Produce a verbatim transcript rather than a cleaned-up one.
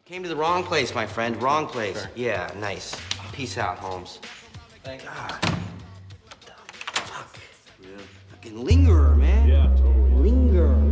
Came to the wrong place, my friend. Wrong place. Sure. Yeah, nice. Peace out, Holmes. Thank you. God. What the fuck? Yeah. Fucking lingerer, man. Yeah, totally. Lingerer.